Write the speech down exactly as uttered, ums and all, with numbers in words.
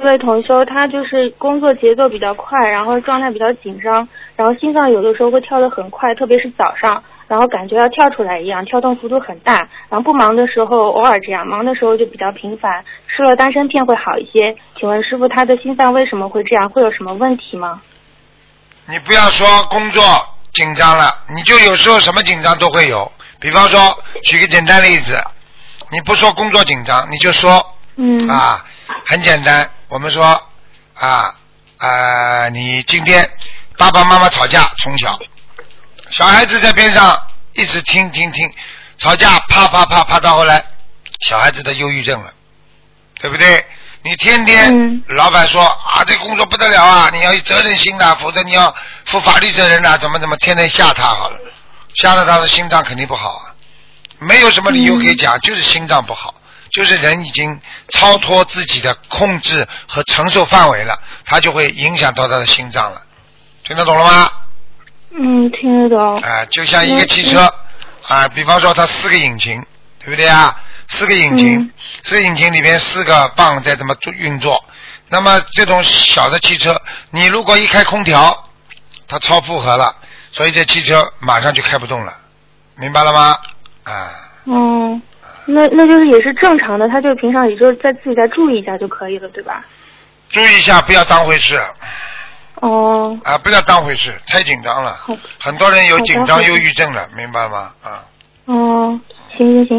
位同修，他就是工作节奏比较快，然后状态比较紧张，然后心脏有的时候会跳得很快，特别是早上，然后感觉要跳出来一样，跳动幅度很大。然后不忙的时候偶尔这样，忙的时候就比较频繁。吃了丹参片会好一些。请问师傅，他的心脏为什么会这样？会有什么问题吗？ 你不要说工作紧张了，你就有时候什么紧张都会有。比方说，举个简单例子，你不说工作紧张，你就说， 嗯啊，很简单，我们说啊啊，你今天爸爸妈妈吵架，从小小孩子在边上一直听听听，吵架啪啪啪啪到后来，小孩子的忧郁症了，对不对？你天天、嗯、老板说啊，这工作不得了啊，你要有责任心的，否则你要负法律责任的，怎么怎么，天天吓他好了，吓得他的心脏肯定不好啊，没有什么理由可以讲，嗯、就是心脏不好，就是人已经超脱自己的控制和承受范围了，他就会影响到他的心脏了，听得懂了吗？ 嗯，听得懂。 啊、呃，就像一个汽车啊、呃，比方说它四个引擎，对不对啊？四个引擎，嗯、四个引擎里边四个泵在这么运作。那么这种小的汽车，你如果一开空调，它超负荷了，所以这汽车马上就开不动了，明白了吗？啊。 嗯，那那就是也是正常的，他就平常也就是在自己再注意一下就可以了，对吧？ 注意一下，不要当回事。 哦。 啊，不要当回事，太紧张了。很多人有紧张忧郁症了，明白吗？啊。 哦，行行行。